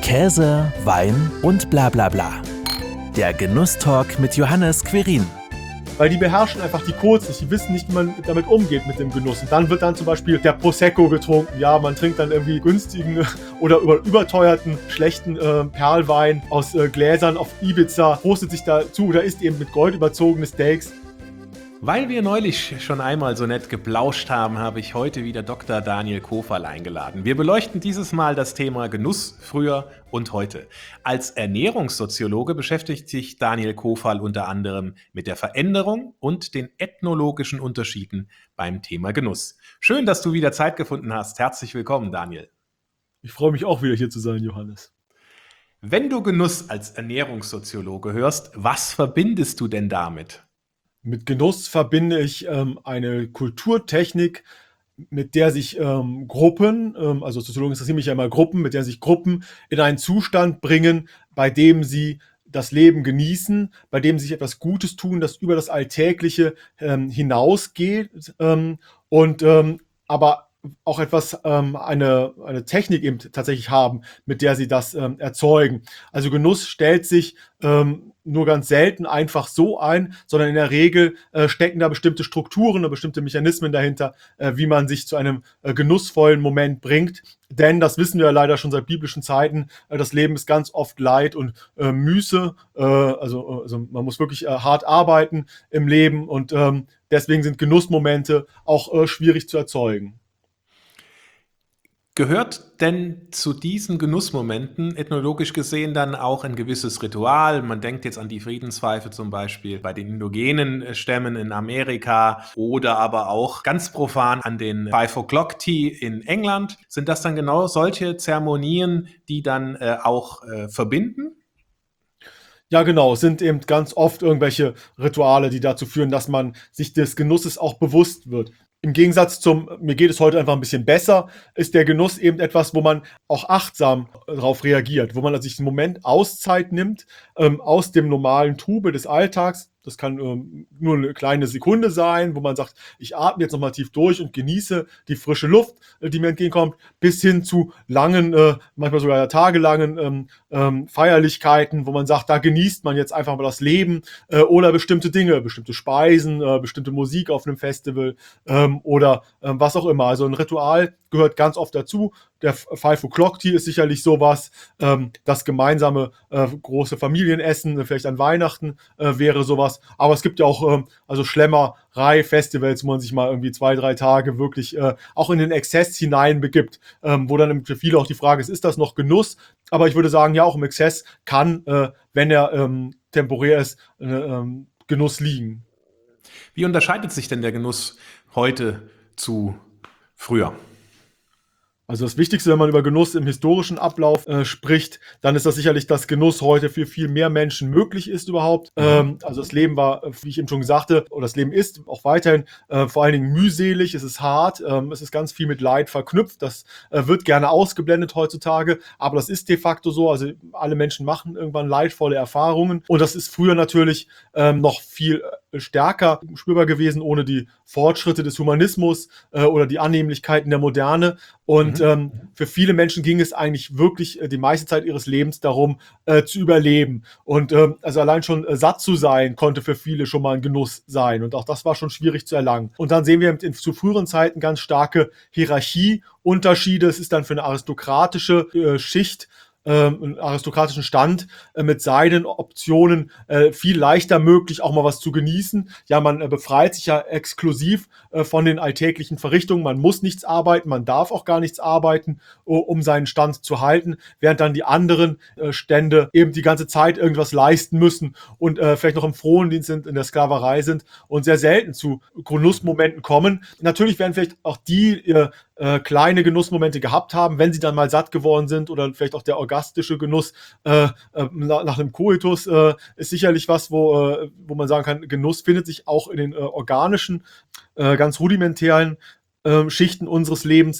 Käse, Wein und bla bla bla. Der Genusstalk mit Johannes Querin. Weil die beherrschen einfach die Codes nicht, die wissen nicht, wie man damit umgeht mit dem Genuss. Und dann wird dann zum Beispiel der Prosecco getrunken. Ja, man trinkt dann irgendwie günstigen oder überteuerten, schlechten Perlwein aus Gläsern auf Ibiza, prostet sich dazu oder isst eben mit Gold überzogene Steaks. Weil wir neulich schon einmal so nett geplauscht haben, habe ich heute wieder Dr. Daniel Kofal eingeladen. Wir beleuchten dieses Mal das Thema Genuss früher und heute. Als Ernährungssoziologe beschäftigt sich Daniel Kofal unter anderem mit der Veränderung und den ethnologischen Unterschieden beim Thema Genuss. Schön, dass du wieder Zeit gefunden hast. Herzlich willkommen, Daniel. Ich freue mich auch wieder hier zu sein, Johannes. Wenn du Genuss als Ernährungssoziologe hörst, was verbindest du denn damit? Mit Genuss verbinde ich eine Kulturtechnik, mit der sich Gruppen, also Soziologen interessieren mich ja immer Gruppen, mit der sich Gruppen in einen Zustand bringen, bei dem sie das Leben genießen, bei dem sie sich etwas Gutes tun, das über das Alltägliche hinausgeht aber auch etwas, eine Technik eben tatsächlich haben, mit der sie das erzeugen. Also Genuss stellt sich nur ganz selten einfach so ein, sondern in der Regel stecken da bestimmte Strukturen oder bestimmte Mechanismen dahinter, wie man sich zu einem genussvollen Moment bringt. Denn, das wissen wir ja leider schon seit biblischen Zeiten, das Leben ist ganz oft Leid und Müße. Also man muss wirklich hart arbeiten im Leben und deswegen sind Genussmomente auch schwierig zu erzeugen. Gehört denn zu diesen Genussmomenten ethnologisch gesehen dann auch ein gewisses Ritual? Man denkt jetzt an die Friedenspfeife zum Beispiel bei den indogenen Stämmen in Amerika oder aber auch ganz profan an den 5-o'Clock-Tea in England. Sind das dann genau solche Zeremonien, die dann auch verbinden? Ja, genau. Es sind eben ganz oft irgendwelche Rituale, die dazu führen, dass man sich des Genusses auch bewusst wird. Im Gegensatz zum „mir geht es heute einfach ein bisschen besser", ist der Genuss eben etwas, wo man auch achtsam darauf reagiert, wo man also sich 'n Moment Auszeit nimmt, aus dem normalen Trubel des Alltags. Das kann nur eine kleine Sekunde sein, wo man sagt: „Ich atme jetzt noch mal tief durch und genieße die frische Luft, die mir entgegenkommt", bis hin zu langen, manchmal sogar tagelangen Feierlichkeiten, wo man sagt, da genießt man jetzt einfach mal das Leben oder bestimmte Dinge, bestimmte Speisen, bestimmte Musik auf einem Festival oder was auch immer. Also ein Ritual gehört ganz oft dazu. Der 5-o'Clock-Tea ist sicherlich sowas. Das gemeinsame große Familienessen, vielleicht an Weihnachten wäre sowas. Aber es gibt ja auch also Schlemmerei, Festivals, wo man sich mal irgendwie 2, 3 Tage wirklich auch in den Exzess hineinbegibt, wo dann für viele auch die Frage ist das noch Genuss? Aber ich würde sagen, ja, auch im Exzess kann, wenn er temporär ist, Genuss liegen. Wie unterscheidet sich denn der Genuss heute zu früher? Also das Wichtigste, wenn man über Genuss im historischen Ablauf spricht, dann ist das sicherlich, dass Genuss heute für viel mehr Menschen möglich ist überhaupt. Also das Leben war, wie ich eben schon sagte, oder das Leben ist auch weiterhin vor allen Dingen mühselig, es ist hart, es ist ganz viel mit Leid verknüpft. Das wird gerne ausgeblendet heutzutage, aber das ist de facto so. Also alle Menschen machen irgendwann leidvolle Erfahrungen und das ist früher natürlich noch viel stärker spürbar gewesen ohne die Fortschritte des Humanismus oder die Annehmlichkeiten der Moderne. Und für viele Menschen ging es eigentlich wirklich die meiste Zeit ihres Lebens darum, zu überleben. Und also allein schon satt zu sein, konnte für viele schon mal ein Genuss sein. Und auch das war schon schwierig zu erlangen. Und dann sehen wir zu früheren Zeiten ganz starke Hierarchieunterschiede. Es ist dann für eine aristokratische Schicht, einen aristokratischen Stand mit seinen Optionen viel leichter möglich, auch mal was zu genießen. Ja, man befreit sich ja exklusiv von den alltäglichen Verrichtungen. Man muss nichts arbeiten, man darf auch gar nichts arbeiten, um seinen Stand zu halten, während dann die anderen Stände eben die ganze Zeit irgendwas leisten müssen und vielleicht noch im Frondienst sind, in der Sklaverei sind und sehr selten zu Genussmomenten kommen. Natürlich werden vielleicht auch die kleine Genussmomente gehabt haben, wenn sie dann mal satt geworden sind oder vielleicht auch der orgastische Genuss nach einem Koitus ist sicherlich was, wo man sagen kann, Genuss findet sich auch in den organischen, ganz rudimentären Schichten unseres Lebens.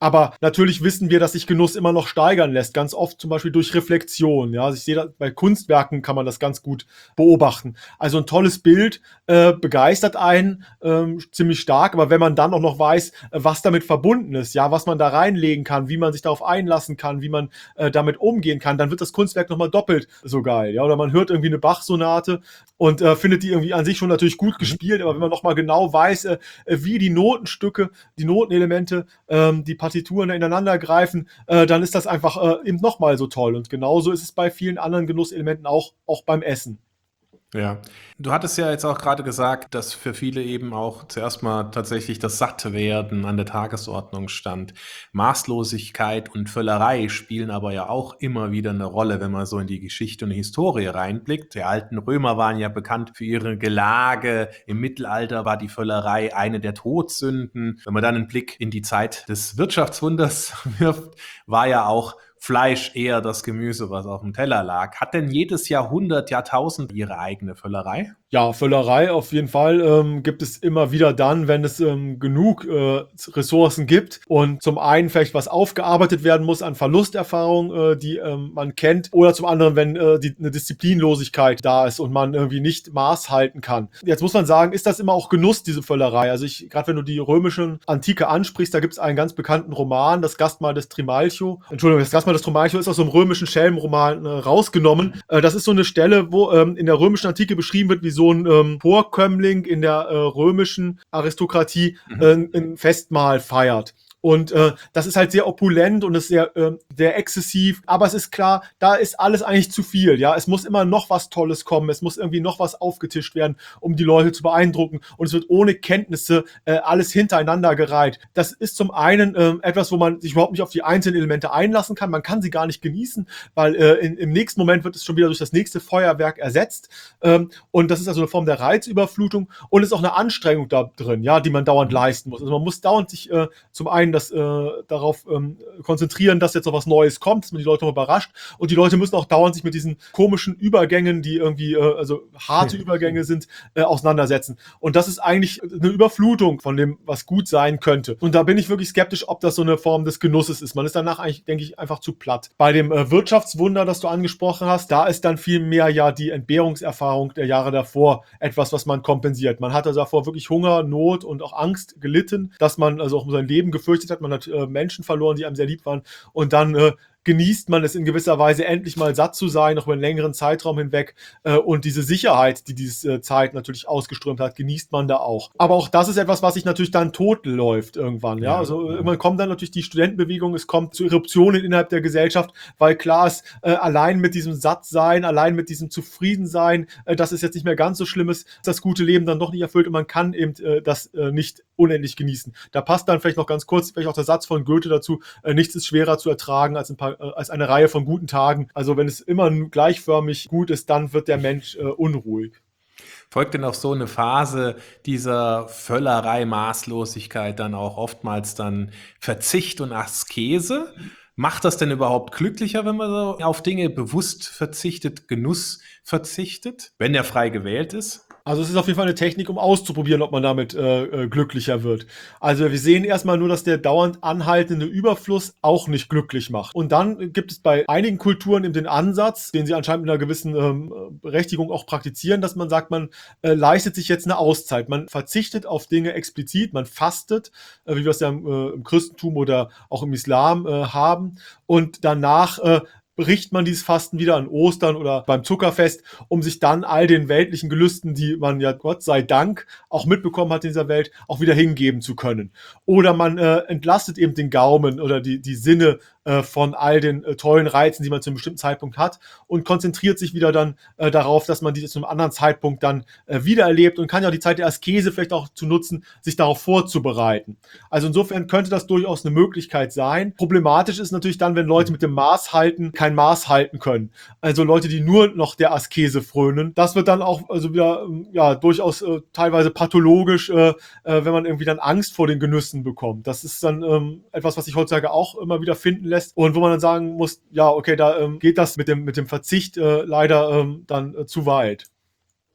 Aber natürlich wissen wir, dass sich Genuss immer noch steigern lässt, ganz oft zum Beispiel durch Reflexion. Ja, also ich sehe da, bei Kunstwerken kann man das ganz gut beobachten. Also ein tolles Bild begeistert einen ziemlich stark, aber wenn man dann auch noch weiß, was damit verbunden ist, ja, was man da reinlegen kann, wie man sich darauf einlassen kann, wie man damit umgehen kann, dann wird das Kunstwerk nochmal doppelt so geil. Ja, oder man hört irgendwie eine Bach-Sonate und findet die irgendwie an sich schon natürlich gut gespielt, aber wenn man nochmal genau weiß, wie die Notenstücke, die Notenelemente, die Partituren ineinander greifen, dann ist das einfach eben nochmal so toll. Und genauso ist es bei vielen anderen Genusselementen auch beim Essen. Ja. Du hattest ja jetzt auch gerade gesagt, dass für viele eben auch zuerst mal tatsächlich das Sattwerden an der Tagesordnung stand. Maßlosigkeit und Völlerei spielen aber ja auch immer wieder eine Rolle, wenn man so in die Geschichte und die Historie reinblickt. Die alten Römer waren ja bekannt für ihre Gelage. Im Mittelalter war die Völlerei eine der Todsünden. Wenn man dann einen Blick in die Zeit des Wirtschaftswunders wirft, war ja auch Fleisch eher das Gemüse, was auf dem Teller lag. Hat denn jedes Jahrhundert, Jahrtausend ihre eigene Völlerei? Ja, Völlerei auf jeden Fall gibt es immer wieder dann, wenn es genug Ressourcen gibt und zum einen vielleicht was aufgearbeitet werden muss an Verlusterfahrung, die man kennt, oder zum anderen, wenn eine Disziplinlosigkeit da ist und man irgendwie nicht Maß halten kann. Jetzt muss man sagen, ist das immer auch Genuss, diese Völlerei? Also gerade wenn du die römische Antike ansprichst, da gibt es einen ganz bekannten Roman, das Gastmahl des Trimalchio. Entschuldigung, das Gastmahl des Trimalchio ist aus so einem römischen Schelmenroman rausgenommen. Das ist so eine Stelle, wo in der römischen Antike beschrieben wird, wie so ein Vorkömmling in der römischen Aristokratie ein Festmahl feiert. Und das ist halt sehr opulent und ist sehr exzessiv. Aber es ist klar, da ist alles eigentlich zu viel. Ja, es muss immer noch was Tolles kommen. Es muss irgendwie noch was aufgetischt werden, um die Leute zu beeindrucken. Und es wird ohne Kenntnisse alles hintereinander gereiht. Das ist zum einen etwas, wo man sich überhaupt nicht auf die einzelnen Elemente einlassen kann. Man kann sie gar nicht genießen, weil im nächsten Moment wird es schon wieder durch das nächste Feuerwerk ersetzt. Und das ist also eine Form der Reizüberflutung und ist auch eine Anstrengung da drin, ja, die man dauernd leisten muss. Also man muss dauernd sich zum einen darauf konzentrieren, dass jetzt noch was Neues kommt, dass man die Leute noch überrascht. Und die Leute müssen auch dauernd sich mit diesen komischen Übergängen, die irgendwie also harte Übergänge sind, auseinandersetzen. Und das ist eigentlich eine Überflutung von dem, was gut sein könnte. Und da bin ich wirklich skeptisch, ob das so eine Form des Genusses ist. Man ist danach eigentlich, denke ich, einfach zu platt. Bei dem Wirtschaftswunder, das du angesprochen hast, da ist dann viel mehr ja die Entbehrungserfahrung der Jahre davor etwas, was man kompensiert. Man hat also davor wirklich Hunger, Not und auch Angst gelitten, dass man also auch um sein Leben gefürchtet hat. Man hat Menschen verloren, die einem sehr lieb waren. Und dann genießt man es in gewisser Weise, endlich mal satt zu sein, noch über einen längeren Zeitraum hinweg. Und diese Sicherheit, die diese Zeit natürlich ausgeströmt hat, genießt man da auch. Aber auch das ist etwas, was sich natürlich dann totläuft irgendwann. Ja? Also irgendwann kommt dann natürlich die Studentenbewegung, es kommt zu Eruptionen innerhalb der Gesellschaft, weil klar ist, allein mit diesem Sattsein, allein mit diesem Zufriedensein, dass es jetzt nicht mehr ganz so schlimm ist, das gute Leben dann doch nicht erfüllt und man kann eben das nicht unendlich genießen. Da passt dann vielleicht noch ganz kurz, vielleicht auch der Satz von Goethe dazu, nichts ist schwerer zu ertragen als eine Reihe von guten Tagen. Also wenn es immer gleichförmig gut ist, dann wird der Mensch unruhig. Folgt denn auf so eine Phase dieser Völlerei, Maßlosigkeit dann auch oftmals dann Verzicht und Askese? Macht das denn überhaupt glücklicher, wenn man so auf Dinge bewusst verzichtet, Genuss verzichtet, wenn er frei gewählt ist? Also es ist auf jeden Fall eine Technik, um auszuprobieren, ob man damit glücklicher wird. Also wir sehen erstmal nur, dass der dauernd anhaltende Überfluss auch nicht glücklich macht. Und dann gibt es bei einigen Kulturen eben den Ansatz, den sie anscheinend mit einer gewissen Berechtigung auch praktizieren, dass man sagt, man leistet sich jetzt eine Auszeit. Man verzichtet auf Dinge explizit, man fastet, wie wir es ja im Christentum oder auch im Islam haben. Und danach bricht man dieses Fasten wieder an Ostern oder beim Zuckerfest, um sich dann all den weltlichen Gelüsten, die man ja Gott sei Dank auch mitbekommen hat in dieser Welt, auch wieder hingeben zu können. Oder man entlastet eben den Gaumen oder die Sinne von all den tollen Reizen, die man zu einem bestimmten Zeitpunkt hat und konzentriert sich wieder dann darauf, dass man diese zu einem anderen Zeitpunkt dann wieder erlebt und kann ja auch die Zeit der Askese vielleicht auch zu nutzen, sich darauf vorzubereiten. Also insofern könnte das durchaus eine Möglichkeit sein. Problematisch ist natürlich dann, wenn Leute mit dem Maß halten, kein Maß halten können. Also Leute, die nur noch der Askese frönen. Das wird dann auch also wieder ja durchaus teilweise pathologisch, wenn man irgendwie dann Angst vor den Genüssen bekommt. Das ist dann etwas, was sich heutzutage auch immer wieder finden lässt und wo man dann sagen muss, ja, okay, da geht das mit dem Verzicht leider dann zu weit.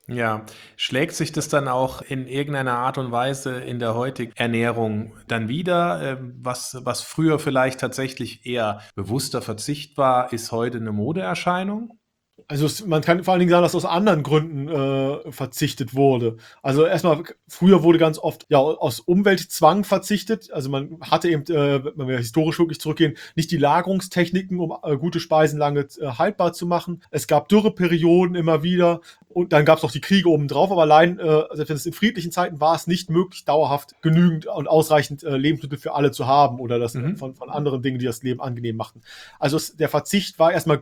Ja, schlägt sich das dann auch in irgendeiner Art und Weise in der heutigen Ernährung dann wieder? Was früher vielleicht tatsächlich eher bewusster Verzicht war, ist heute eine Modeerscheinung? Also man kann vor allen Dingen sagen, dass aus anderen Gründen verzichtet wurde. Also erstmal, früher wurde ganz oft ja aus Umweltzwang verzichtet. Also man hatte eben, wenn wir historisch wirklich zurückgehen, nicht die Lagerungstechniken, um gute Speisen lange haltbar zu machen. Es gab Dürreperioden immer wieder und dann gab es auch die Kriege obendrauf. Aber allein, selbst wenn es in friedlichen Zeiten war, es nicht möglich, dauerhaft genügend und ausreichend Lebensmittel für alle zu haben oder das von anderen Dingen, die das Leben angenehm machten. Also der Verzicht war erstmal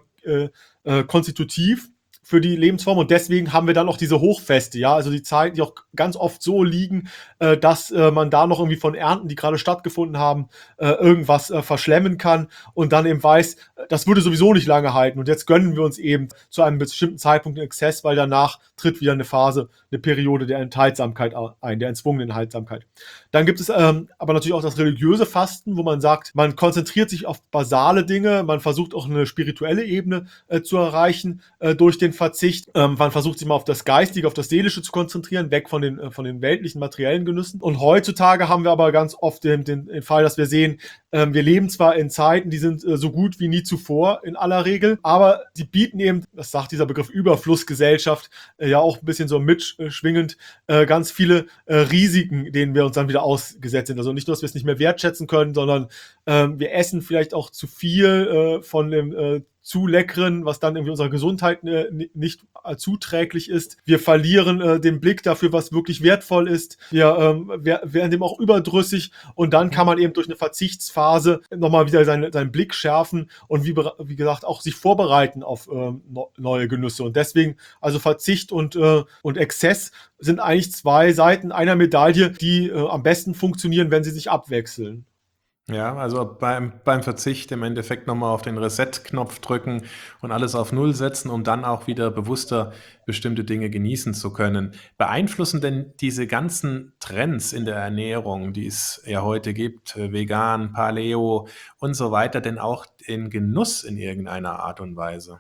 konstitutiv für die Lebensform und deswegen haben wir dann auch diese Hochfeste, ja, also die Zeiten, die auch ganz oft so liegen, dass man da noch irgendwie von Ernten, die gerade stattgefunden haben, irgendwas verschlemmen kann und dann eben weiß, das würde sowieso nicht lange halten und jetzt gönnen wir uns eben zu einem bestimmten Zeitpunkt den Exzess, weil danach tritt wieder eine Phase, eine Periode der Enthaltsamkeit ein, der erzwungenen Enthaltsamkeit. Dann gibt es aber natürlich auch das religiöse Fasten, wo man sagt, man konzentriert sich auf basale Dinge, man versucht auch eine spirituelle Ebene zu erreichen durch den Verzicht. Man versucht sich mal auf das Geistige, auf das Seelische zu konzentrieren, weg von den weltlichen, materiellen Genüssen. Und heutzutage haben wir aber ganz oft den Fall, dass wir sehen, wir leben zwar in Zeiten, die sind so gut wie nie zuvor in aller Regel, aber die bieten eben, das sagt dieser Begriff Überflussgesellschaft, ja auch ein bisschen so mitschwingend, ganz viele Risiken, denen wir uns dann wieder ausgesetzt sind. Also nicht nur, dass wir es nicht mehr wertschätzen können, sondern wir essen vielleicht auch zu viel von dem zu leckeren, was dann irgendwie unserer Gesundheit nicht zuträglich ist. Wir verlieren den Blick dafür, was wirklich wertvoll ist. Wir werden dem auch überdrüssig und dann kann man eben durch eine Verzichtsphase nochmal wieder seinen Blick schärfen und wie gesagt auch sich vorbereiten auf neue Genüsse. Und deswegen, also Verzicht und Exzess sind eigentlich zwei Seiten einer Medaille, die am besten funktionieren, wenn sie sich abwechseln. Ja, also beim Verzicht im Endeffekt nochmal auf den Reset-Knopf drücken und alles auf Null setzen, um dann auch wieder bewusster bestimmte Dinge genießen zu können. Beeinflussen denn diese ganzen Trends in der Ernährung, die es ja heute gibt, vegan, Paleo und so weiter, denn auch den Genuss in irgendeiner Art und Weise?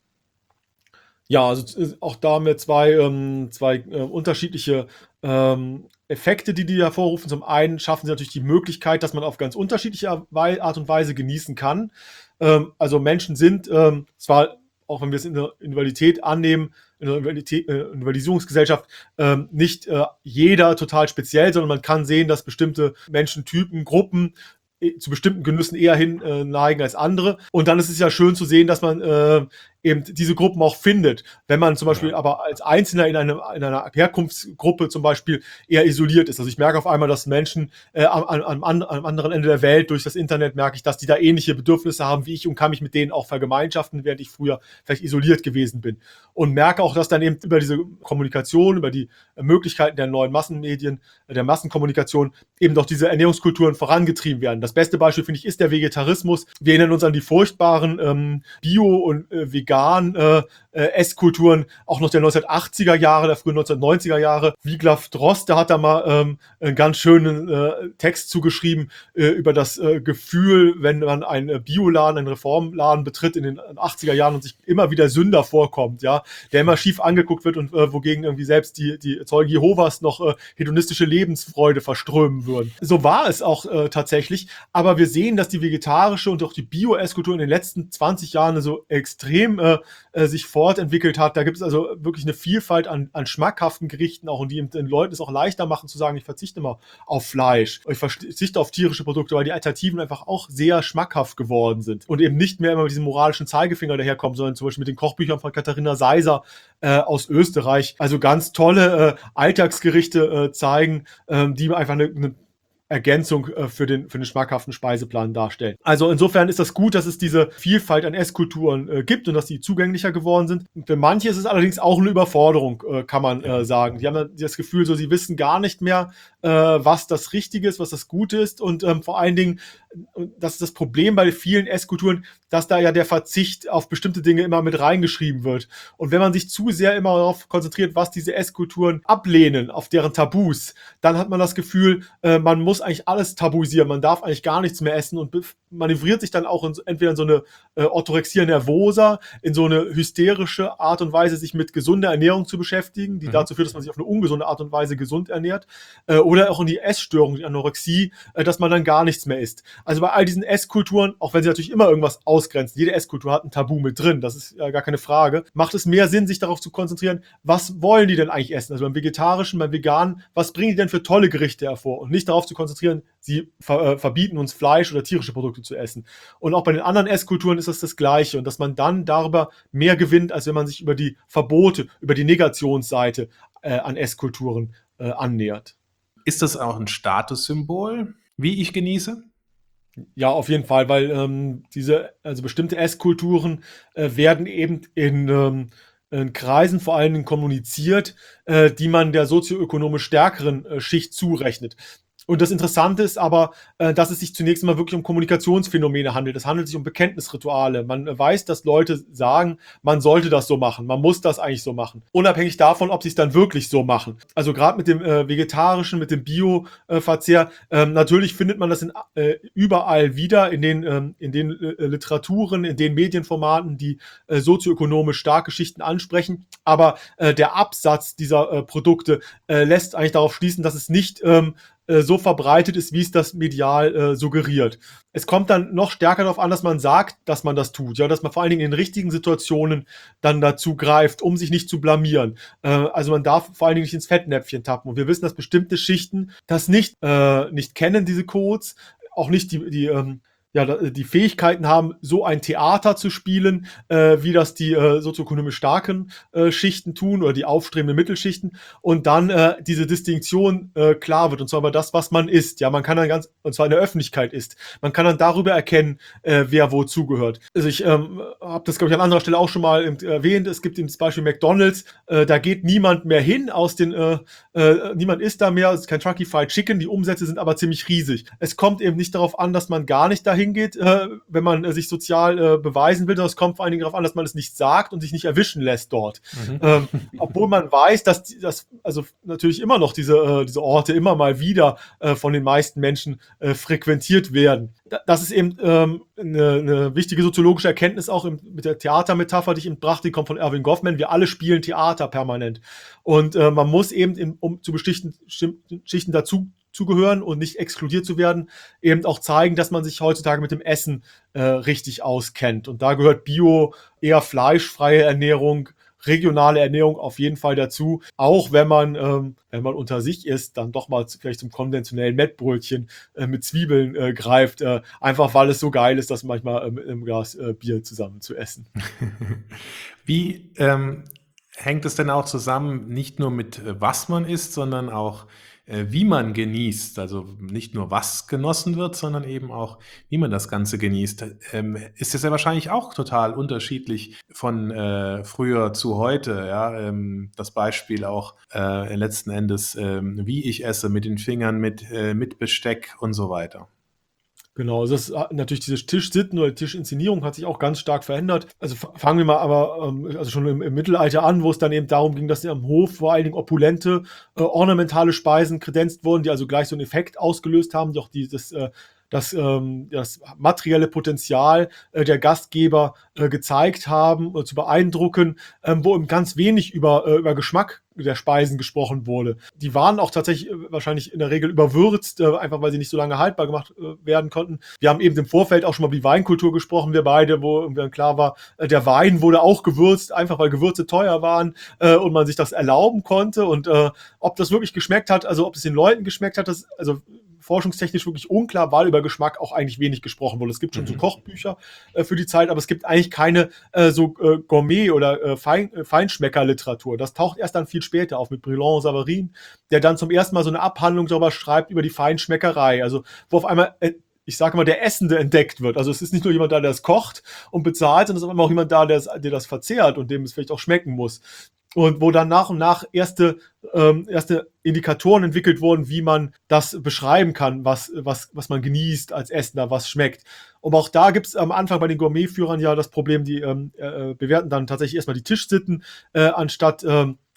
Ja, also auch da haben wir zwei unterschiedliche Effekte, die hervorrufen. Zum einen schaffen sie natürlich die Möglichkeit, dass man auf ganz unterschiedliche Art und Weise genießen kann. Also Menschen sind zwar, auch wenn wir es in der Individualität annehmen, in der Individualisierungsgesellschaft, nicht jeder total speziell, sondern man kann sehen, dass bestimmte Menschentypen, Gruppen zu bestimmten Genüssen eher hin neigen als andere. Und dann ist es ja schön zu sehen, dass man eben diese Gruppen auch findet. Wenn man zum Beispiel aber als Einzelner in einer Herkunftsgruppe zum Beispiel eher isoliert ist. Also ich merke auf einmal, dass Menschen am anderen Ende der Welt durch das Internet merke ich, dass die da ähnliche Bedürfnisse haben wie ich und kann mich mit denen auch vergemeinschaften, während ich früher vielleicht isoliert gewesen bin. Und merke auch, dass dann eben über diese Kommunikation, über die Möglichkeiten der neuen Massenmedien, der Massenkommunikation eben doch diese Ernährungskulturen vorangetrieben werden. Das beste Beispiel, finde ich, ist der Vegetarismus. Wir erinnern uns an die furchtbaren Bio- und vegan Esskulturen, auch noch der 1980er Jahre, der frühen 1990er Jahre. Wiglaf Droste hat da mal einen ganz schönen Text zugeschrieben über das Gefühl, wenn man einen Bioladen, einen Reformladen betritt in den 80er Jahren und sich immer wieder Sünder vorkommt, ja, der immer schief angeguckt wird und wogegen irgendwie selbst die Zeugen Jehovas noch hedonistische Lebensfreude verströmen würden. So war es auch tatsächlich, aber wir sehen, dass die vegetarische und auch die Bio-Esskultur in den letzten 20 Jahren so extrem sich fortentwickelt hat. Da gibt es also wirklich eine Vielfalt an schmackhaften Gerichten auch und die den Leuten es auch leichter machen zu sagen, ich verzichte mal auf Fleisch, ich verzichte auf tierische Produkte, weil die Alternativen einfach auch sehr schmackhaft geworden sind und eben nicht mehr immer mit diesem moralischen Zeigefinger daherkommen, sondern zum Beispiel mit den Kochbüchern von Katharina Seiser aus Österreich. Also ganz tolle Alltagsgerichte zeigen, die einfach eine Ergänzung für den schmackhaften Speiseplan darstellen. Also insofern ist das gut, dass es diese Vielfalt an Esskulturen gibt und dass die zugänglicher geworden sind. Und für manche ist es allerdings auch eine Überforderung, kann man sagen. Die haben dann das Gefühl, so sie wissen gar nicht mehr, was das Richtige ist, was das Gute ist und vor allen Dingen, das ist das Problem bei vielen Esskulturen, dass da ja der Verzicht auf bestimmte Dinge immer mit reingeschrieben wird. Und wenn man sich zu sehr immer darauf konzentriert, was diese Esskulturen ablehnen, auf deren Tabus, dann hat man das Gefühl, man muss eigentlich alles tabuisieren, man darf eigentlich gar nichts mehr essen und manövriert sich dann auch entweder in so eine Orthorexia nervosa, in so eine hysterische Art und Weise, sich mit gesunder Ernährung zu beschäftigen, die dazu führt, dass man sich auf eine ungesunde Art und Weise gesund ernährt, oder auch in die Essstörung, die Anorexie, dass man dann gar nichts mehr isst. Also bei all diesen Esskulturen, auch wenn sie natürlich immer irgendwas ausgrenzen, jede Esskultur hat ein Tabu mit drin, das ist gar keine Frage, macht es mehr Sinn, sich darauf zu konzentrieren, was wollen die denn eigentlich essen? Also beim Vegetarischen, beim Veganen, was bringen die denn für tolle Gerichte hervor? Und nicht darauf zu konzentrieren, sie verbieten uns Fleisch oder tierische Produkte zu essen. Und auch bei den anderen Esskulturen ist das Gleiche und dass man dann darüber mehr gewinnt, als wenn man sich über die Verbote, über die Negationsseite an Esskulturen annähert. Ist das auch ein Statussymbol, wie ich genieße? Ja, auf jeden Fall, weil also bestimmte Esskulturen werden eben in Kreisen vor allen Dingen kommuniziert, die man der sozioökonomisch stärkeren Schicht zurechnet. Und das Interessante ist aber, dass es sich zunächst mal wirklich um Kommunikationsphänomene handelt. Es handelt sich um Bekenntnisrituale. Man weiß, dass Leute sagen, man sollte das so machen, man muss das eigentlich so machen. Unabhängig davon, ob sie es dann wirklich so machen. Also gerade mit dem Vegetarischen, mit dem Bio-Verzehr, natürlich findet man das überall wieder in den Literaturen, in den Medienformaten, die sozioökonomisch starke Schichten ansprechen. Aber der Absatz dieser Produkte lässt eigentlich darauf schließen, dass es nicht so verbreitet ist, wie es das medial suggeriert. Es kommt dann noch stärker darauf an, dass man sagt, dass man das tut, ja, dass man vor allen Dingen in den richtigen Situationen dann dazu greift, um sich nicht zu blamieren. Also man darf vor allen Dingen nicht ins Fettnäpfchen tappen. Und wir wissen, dass bestimmte Schichten das nicht kennen, diese Codes, auch nicht die Fähigkeiten haben, so ein Theater zu spielen, wie das die sozioökonomisch starken Schichten tun oder die aufstrebenden Mittelschichten und dann diese Distinktion klar wird, und zwar über das, was man isst. Ja, man kann dann und zwar in der Öffentlichkeit isst. Man kann dann darüber erkennen, wer wo zugehört. Also ich habe das, glaube ich, an anderer Stelle auch schon mal erwähnt. Es gibt zum Beispiel McDonald's, da geht niemand mehr hin niemand isst da mehr, es ist kein Kentucky Fried Chicken, die Umsätze sind aber ziemlich riesig. Es kommt eben nicht darauf an, dass man gar nicht dahin geht, wenn man sich sozial beweisen will, sondern es kommt vor allen Dingen darauf an, dass man es nicht sagt und sich nicht erwischen lässt dort. Obwohl man weiß, dass also natürlich immer noch diese Orte immer mal wieder von den meisten Menschen frequentiert werden. Das ist eben eine wichtige soziologische Erkenntnis auch mit der Theatermetapher, die ich eben brachte, die kommt von Erving Goffman. Wir alle spielen Theater permanent. Und man muss eben, um zu bestimmten Schichten dazugehören und nicht exkludiert zu werden, eben auch zeigen, dass man sich heutzutage mit dem Essen richtig auskennt. Und da gehört Bio, eher fleischfreie Ernährung, regionale Ernährung auf jeden Fall dazu. Auch wenn man unter sich isst, dann doch mal vielleicht zum konventionellen Mettbrötchen mit Zwiebeln greift, einfach weil es so geil ist, das manchmal mit einem Glas Bier zusammen zu essen. Wie hängt es denn auch zusammen, nicht nur mit was man isst, sondern auch wie man genießt? Also nicht nur was genossen wird, sondern eben auch, wie man das Ganze genießt. Ist es ja wahrscheinlich auch total unterschiedlich von früher zu heute. Ja? Das Beispiel auch letzten Endes, wie ich esse, mit den Fingern, mit Besteck und so weiter. Genau, also natürlich diese Tischsitten oder Tischinszenierung hat sich auch ganz stark verändert. Also fangen wir mal aber also schon im Mittelalter an, wo es dann eben darum ging, dass am Hof vor allen Dingen opulente, ornamentale Speisen kredenzt wurden, die also gleich so einen Effekt ausgelöst haben, die auch das materielle Potenzial der Gastgeber gezeigt haben, zu beeindrucken, wo eben ganz wenig über Geschmack der Speisen gesprochen wurde. Die waren auch tatsächlich wahrscheinlich in der Regel überwürzt, einfach weil sie nicht so lange haltbar gemacht werden konnten. Wir haben eben im Vorfeld auch schon mal über die Weinkultur gesprochen, wir beide, wo irgendwie klar war, der Wein wurde auch gewürzt, einfach weil Gewürze teuer waren und man sich das erlauben konnte. Und ob das wirklich geschmeckt hat, also ob es den Leuten geschmeckt hat, also forschungstechnisch wirklich unklar, weil über Geschmack auch eigentlich wenig gesprochen wurde. Es gibt schon so Kochbücher für die Zeit, aber es gibt eigentlich keine Gourmet- oder Feinschmecker-Literatur. Das taucht erst dann viel später auf mit Brillant und Savarin, der dann zum ersten Mal so eine Abhandlung darüber schreibt, über die Feinschmeckerei. Also wo auf einmal ich sage mal, der Essende entdeckt wird. Also es ist nicht nur jemand da, der es kocht und bezahlt, sondern es ist auch immer auch jemand da, der das verzehrt und dem es vielleicht auch schmecken muss. Und wo dann nach und nach erste Indikatoren entwickelt wurden, wie man das beschreiben kann, was man genießt als Essender, was schmeckt. Und auch da gibt es am Anfang bei den Gourmetführern ja das Problem, die bewerten dann tatsächlich erstmal die Tischsitten, anstatt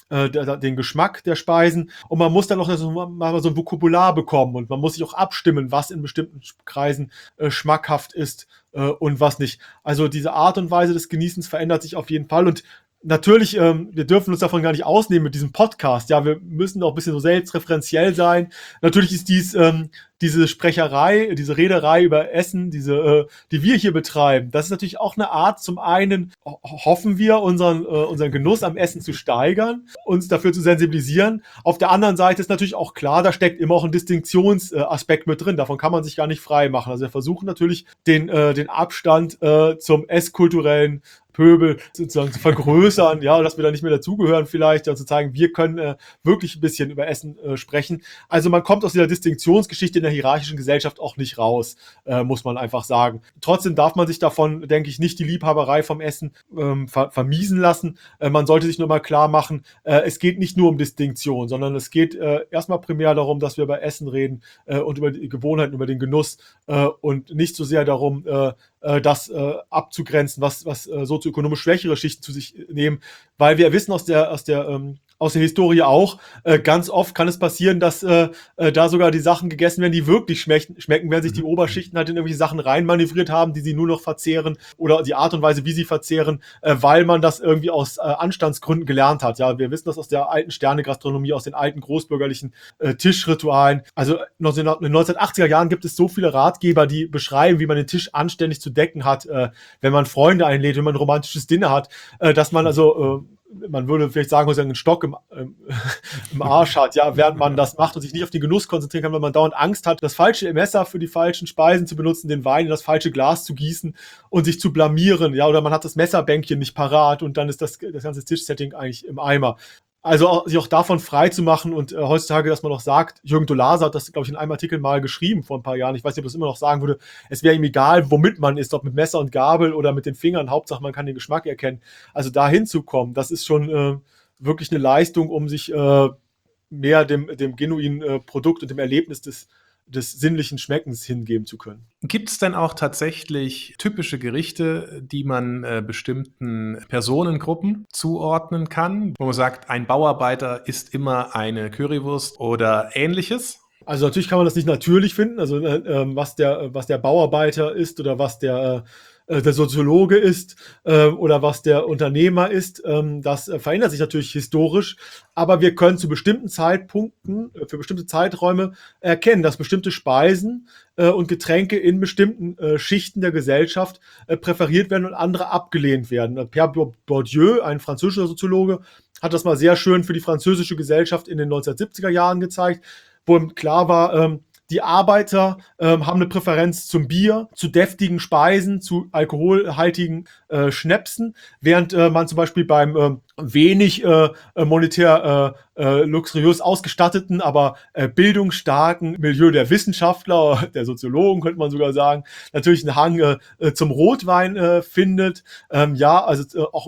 den Geschmack der Speisen und man muss dann auch mal so ein Vokabular bekommen und man muss sich auch abstimmen, was in bestimmten Kreisen schmackhaft ist und was nicht. Also diese Art und Weise des Genießens verändert sich auf jeden Fall und natürlich, wir dürfen uns davon gar nicht ausnehmen mit diesem Podcast. Ja, wir müssen auch ein bisschen so selbstreferenziell sein. Natürlich ist diese Sprecherei, diese Rederei über Essen, die wir hier betreiben, das ist natürlich auch eine Art, zum einen hoffen wir, unseren Genuss am Essen zu steigern, uns dafür zu sensibilisieren. Auf der anderen Seite ist natürlich auch klar, da steckt immer auch ein Distinktionsaspekt mit drin. Davon kann man sich gar nicht frei machen. Also wir versuchen natürlich, den Abstand zum esskulturellen Pöbel sozusagen zu vergrößern, ja, dass wir da nicht mehr dazugehören vielleicht, ja, zu zeigen, wir können wirklich ein bisschen über Essen sprechen. Also man kommt aus dieser Distinktionsgeschichte in der hierarchischen Gesellschaft auch nicht raus, muss man einfach sagen. Trotzdem darf man sich davon, denke ich, nicht die Liebhaberei vom Essen vermiesen lassen. Man sollte sich nur mal klar machen, es geht nicht nur um Distinktion, sondern es geht erstmal primär darum, dass wir über Essen reden und über die Gewohnheiten, über den Genuss und nicht so sehr darum, das abzugrenzen, was sozioökonomisch schwächere Schichten zu sich nehmen, weil wir wissen aus der Historie auch, ganz oft kann es passieren, dass da sogar die Sachen gegessen werden, die wirklich schmecken, während sich die Oberschichten halt in irgendwelche Sachen reinmanövriert haben, die sie nur noch verzehren oder die Art und Weise, wie sie verzehren, weil man das irgendwie aus Anstandsgründen gelernt hat. Ja, wir wissen das aus der alten Sternegastronomie, aus den alten großbürgerlichen Tischritualen. Also in den 1980er Jahren gibt es so viele Ratgeber, die beschreiben, wie man den Tisch anständig zu decken hat, wenn man Freunde einlädt, wenn man ein romantisches Dinner hat, dass man man würde vielleicht sagen, dass er einen Stock im Arsch hat, ja, während man das macht und sich nicht auf den Genuss konzentrieren kann, weil man dauernd Angst hat, das falsche Messer für die falschen Speisen zu benutzen, den Wein in das falsche Glas zu gießen und sich zu blamieren, ja, oder man hat das Messerbänkchen nicht parat und dann ist das ganze Tischsetting eigentlich im Eimer. Also sich auch davon frei zu machen und heutzutage, dass man auch sagt, Jürgen Dolase hat das, glaube ich, in einem Artikel mal geschrieben vor ein paar Jahren, ich weiß nicht, ob das immer noch sagen würde, es wäre ihm egal, womit man isst, ob mit Messer und Gabel oder mit den Fingern, Hauptsache man kann den Geschmack erkennen. Also da hinzukommen, das ist schon wirklich eine Leistung, um sich mehr dem genuinen Produkt und dem Erlebnis des sinnlichen Schmeckens hingeben zu können. Gibt es denn auch tatsächlich typische Gerichte, die man bestimmten Personengruppen zuordnen kann, wo man sagt, ein Bauarbeiter isst immer eine Currywurst oder Ähnliches? Also natürlich kann man das nicht natürlich finden, also was der Bauarbeiter ist oder was der Soziologe ist oder was der Unternehmer ist, das verändert sich natürlich historisch, aber wir können zu bestimmten Zeitpunkten, für bestimmte Zeiträume erkennen, dass bestimmte Speisen und Getränke in bestimmten Schichten der Gesellschaft präferiert werden und andere abgelehnt werden. Pierre Bourdieu, ein französischer Soziologe, hat das mal sehr schön für die französische Gesellschaft in den 1970er Jahren gezeigt, wo ihm klar war, die Arbeiter haben eine Präferenz zum Bier, zu deftigen Speisen, zu alkoholhaltigen Schnäpsen, während man zum Beispiel beim wenig monetär luxuriös ausgestatteten, aber bildungsstarken Milieu der Wissenschaftler, der Soziologen könnte man sogar sagen, natürlich einen Hang zum Rotwein findet. Ja, also auch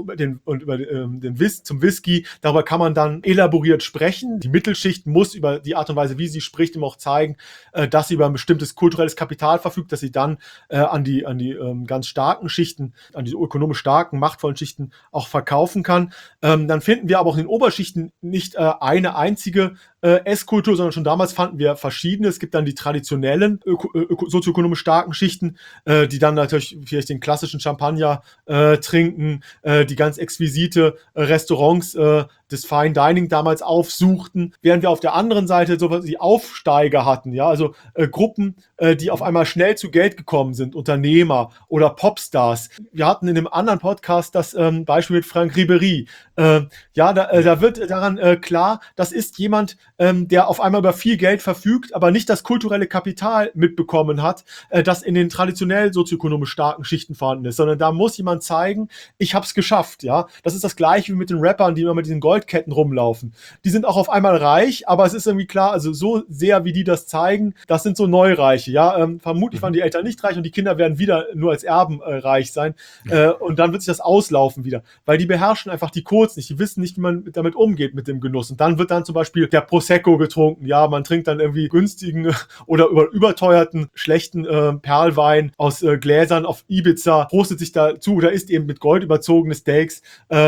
zum Whisky, darüber kann man dann elaboriert sprechen. Die Mittelschicht muss über die Art und Weise, wie sie spricht, immer auch zeigen, dass sie über ein bestimmtes kulturelles Kapital verfügt, dass sie dann an die ganz starken Schichten, an die ökonomisch starken, machtvollen Schichten auch verkaufen kann. Dann finden wir aber auch in den Oberschichten nicht eine einzige Esskultur, sondern schon damals fanden wir verschiedene. Es gibt dann die traditionellen sozioökonomisch starken Schichten, die dann natürlich vielleicht den klassischen Champagner trinken, die ganz exquisite Restaurants des Fine Dining damals aufsuchten, während wir auf der anderen Seite so die Aufsteiger hatten, ja, also Gruppen, die auf einmal schnell zu Geld gekommen sind, Unternehmer oder Popstars. Wir hatten in einem anderen Podcast das Beispiel mit Franck Ribéry. Da wird daran klar, das ist jemand, der auf einmal über viel Geld verfügt, aber nicht das kulturelle Kapital mitbekommen hat, das in den traditionell sozioökonomisch starken Schichten vorhanden ist, sondern da muss jemand zeigen, ich hab's geschafft, ja. Das ist das Gleiche wie mit den Rappern, die immer mit diesen Goldketten rumlaufen. Die sind auch auf einmal reich, aber es ist irgendwie klar, also so sehr, wie die das zeigen, das sind so Neureiche, ja. Vermutlich waren die Eltern nicht reich und die Kinder werden wieder nur als Erben reich sein und dann wird sich das auslaufen wieder, weil die beherrschen einfach die Codes nicht, die wissen nicht, wie man damit umgeht mit dem Genuss und dann wird dann zum Beispiel der Prozess Prosecco getrunken. Ja, man trinkt dann irgendwie günstigen oder überteuerten, schlechten Perlwein aus Gläsern auf Ibiza, prostet sich dazu oder isst eben mit Gold überzogene Steaks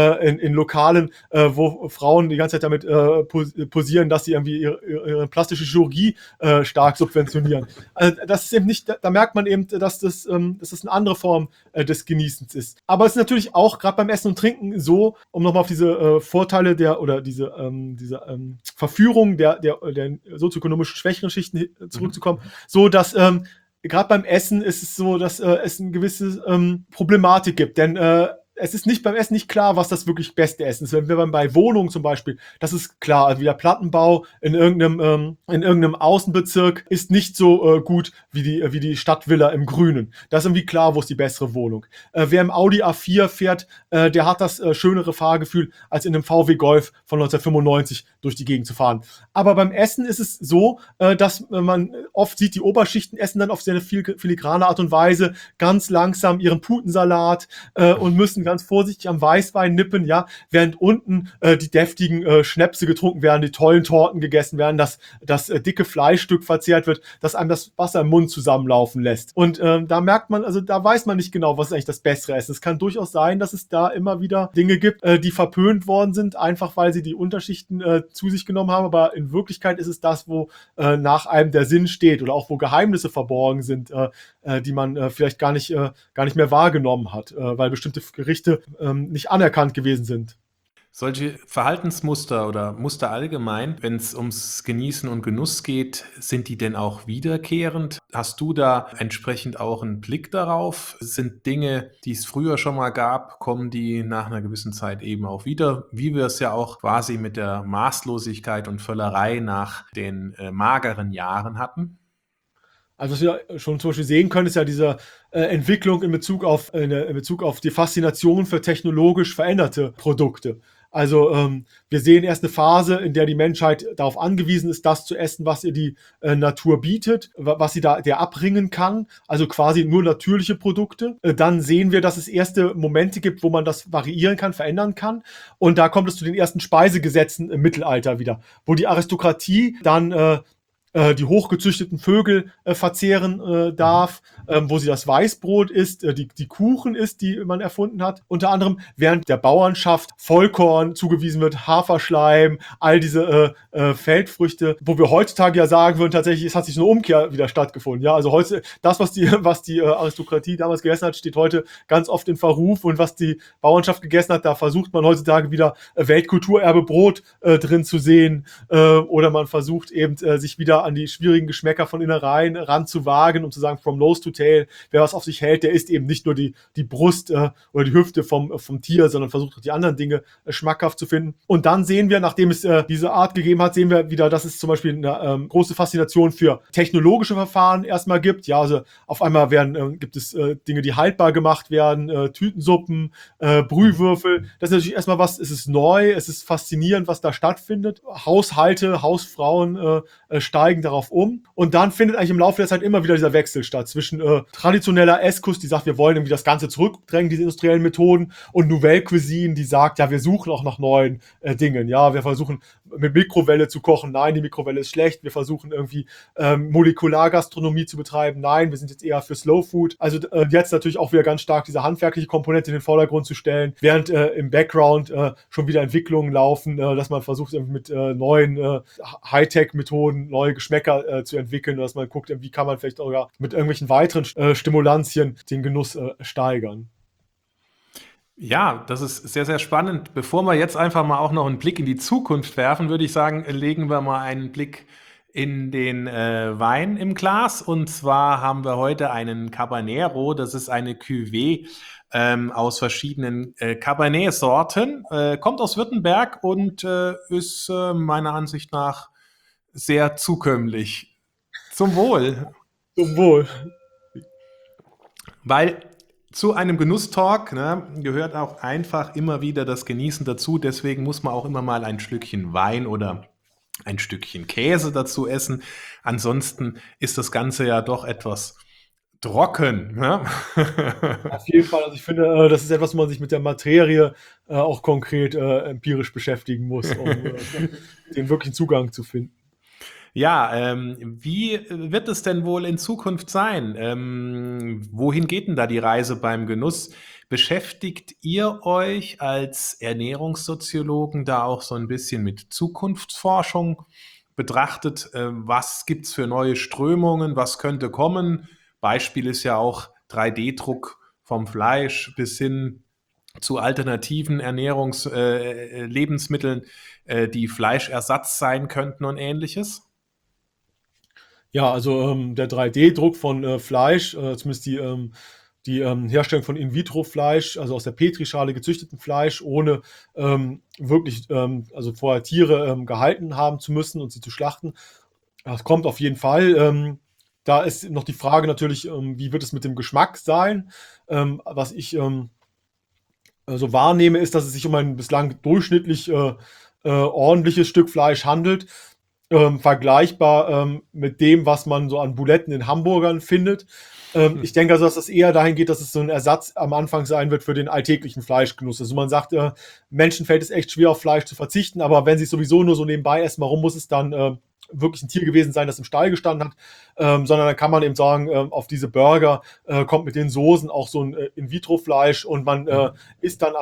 in Lokalen, wo Frauen die ganze Zeit damit posieren, dass sie irgendwie ihre plastische Chirurgie stark subventionieren. Also das ist eben nicht, da merkt man eben, dass das eine andere Form des Genießens ist. Aber es ist natürlich auch gerade beim Essen und Trinken so, um nochmal auf diese Vorteile diese Verführung der sozioökonomisch schwächeren Schichten zurückzukommen, so dass gerade beim Essen ist es so, dass es eine gewisse Problematik gibt, denn es ist beim Essen nicht klar, was das wirklich beste Essen ist. Wenn wir bei Wohnungen zum Beispiel, das ist klar, also wie der Plattenbau in irgendeinem Außenbezirk ist nicht so gut wie die Stadtvilla im Grünen. Da ist irgendwie klar, wo ist die bessere Wohnung. Wer im Audi A4 fährt, der hat das schönere Fahrgefühl, als in einem VW Golf von 1995 durch die Gegend zu fahren. Aber beim Essen ist es so, dass man oft sieht, die Oberschichten essen dann auf sehr filigrane Art und Weise ganz langsam ihren Putensalat und müssen ganz vorsichtig am Weißwein nippen, ja, während unten die deftigen Schnäpse getrunken werden, die tollen Torten gegessen werden, das dicke Fleischstück verzehrt wird, das einem das Wasser im Mund zusammenlaufen lässt. Und da merkt man, also da weiß man nicht genau, was ist eigentlich das bessere Essen. Es kann durchaus sein, dass es da immer wieder Dinge gibt, die verpönt worden sind, einfach weil sie die Unterschichten zu sich genommen haben, aber in Wirklichkeit ist es das, wo nach einem der Sinn steht oder auch wo Geheimnisse verborgen sind, die man vielleicht gar nicht mehr wahrgenommen hat, weil bestimmte Gerichte nicht anerkannt gewesen sind. Solche Verhaltensmuster oder Muster allgemein, wenn es ums Genießen und Genuss geht, sind die denn auch wiederkehrend? Hast du da entsprechend auch einen Blick darauf? Sind Dinge, die es früher schon mal gab, kommen die nach einer gewissen Zeit eben auch wieder? Wie wir es ja auch quasi mit der Maßlosigkeit und Völlerei nach den mageren Jahren hatten? Also was wir schon zum Beispiel sehen können, ist ja diese Entwicklung in Bezug auf die Faszination für technologisch veränderte Produkte. Also wir sehen erst eine Phase, in der die Menschheit darauf angewiesen ist, das zu essen, was ihr die Natur bietet, was sie der abringen kann, also quasi nur natürliche Produkte. Dann sehen wir, dass es erste Momente gibt, wo man das variieren kann, verändern kann. Und da kommt es zu den ersten Speisegesetzen im Mittelalter wieder, wo die Aristokratie dann die hochgezüchteten Vögel verzehren darf, wo sie das Weißbrot isst, die Kuchen isst, die man erfunden hat. Unter anderem, während der Bauernschaft Vollkorn zugewiesen wird, Haferschleim, all diese Feldfrüchte, wo wir heutzutage ja sagen würden, tatsächlich, es hat sich so eine Umkehr wieder stattgefunden. Ja, also heute, das, was die Aristokratie damals gegessen hat, steht heute ganz oft in Verruf, und was die Bauernschaft gegessen hat, da versucht man heutzutage wieder Weltkulturerbe Brot drin zu sehen, oder man versucht eben sich wieder an die schwierigen Geschmäcker von Innereien ranzuwagen, um zu sagen, from nose to tail, wer was auf sich hält, der isst eben nicht nur die Brust oder die Hüfte vom Tier, sondern versucht auch die anderen Dinge schmackhaft zu finden. Und dann sehen wir, nachdem es diese Art gegeben hat, sehen wir wieder, dass es zum Beispiel eine große Faszination für technologische Verfahren erstmal gibt. Ja, also auf einmal gibt es Dinge, die haltbar gemacht werden, Tütensuppen, Brühwürfel. Das ist natürlich erstmal was, es ist neu, es ist faszinierend, was da stattfindet. Haushalte, Hausfrauen steigen darauf um. Und dann findet eigentlich im Laufe der Zeit immer wieder dieser Wechsel statt zwischen traditioneller Eskus, die sagt, wir wollen irgendwie das Ganze zurückdrängen, diese industriellen Methoden, und Nouvelle Cuisine, die sagt, ja, wir suchen auch nach neuen Dingen. Ja, wir versuchen mit Mikrowelle zu kochen. Nein, die Mikrowelle ist schlecht. Wir versuchen irgendwie Molekulargastronomie zu betreiben. Nein, wir sind jetzt eher für Slow Food. Also jetzt natürlich auch wieder ganz stark diese handwerkliche Komponente in den Vordergrund zu stellen, während im Background schon wieder Entwicklungen laufen, dass man versucht mit neuen Hightech-Methoden neue Geschmäcker zu entwickeln, dass man guckt, wie kann man vielleicht auch mit irgendwelchen weiteren Stimulantien den Genuss steigern. Ja, das ist sehr, sehr spannend. Bevor wir jetzt einfach mal auch noch einen Blick in die Zukunft werfen, würde ich sagen, legen wir mal einen Blick in den Wein im Glas. Und zwar haben wir heute einen Cabanero. Das ist eine Cuvée aus verschiedenen Cabernet-Sorten. Kommt aus Württemberg und ist meiner Ansicht nach sehr zukömmlich. Zum Wohl. Zum Wohl. Weil zu einem Genusstalk gehört auch einfach immer wieder das Genießen dazu. Deswegen muss man auch immer mal ein Schlückchen Wein oder ein Stückchen Käse dazu essen. Ansonsten ist das Ganze ja doch etwas trocken. Ne? Auf jeden Fall, also ich finde, das ist etwas, wo man sich mit der Materie auch konkret empirisch beschäftigen muss, um den wirklichen Zugang zu finden. Ja, wie wird es denn wohl in Zukunft sein? Wohin geht denn da die Reise beim Genuss? Beschäftigt ihr euch als Ernährungssoziologen da auch so ein bisschen mit Zukunftsforschung? Betrachtet, was gibt's für neue Strömungen, was könnte kommen? Beispiel ist ja auch 3D-Druck vom Fleisch bis hin zu alternativen Lebensmitteln, die Fleischersatz sein könnten und Ähnliches? Ja, also der 3D-Druck von Fleisch, zumindest die Herstellung von In-vitro-Fleisch, also aus der Petrischale gezüchteten Fleisch, ohne wirklich also vorher Tiere gehalten haben zu müssen und sie zu schlachten. Das kommt auf jeden Fall. Da ist noch die Frage natürlich, wie wird es mit dem Geschmack sein? Was ich so wahrnehme, ist, dass es sich um ein bislang durchschnittlich ordentliches Stück Fleisch handelt, vergleichbar mit dem, was man so an Buletten in Hamburgern findet. Ich denke also, dass das eher dahin geht, dass es so ein Ersatz am Anfang sein wird für den alltäglichen Fleischgenuss. Also man sagt, Menschen fällt es echt schwer, auf Fleisch zu verzichten, aber wenn sie es sowieso nur so nebenbei essen, warum muss es dann wirklich ein Tier gewesen sein, das im Stall gestanden hat, sondern dann kann man eben sagen, auf diese Burger kommt mit den Soßen auch so ein In-vitro-Fleisch und man isst dann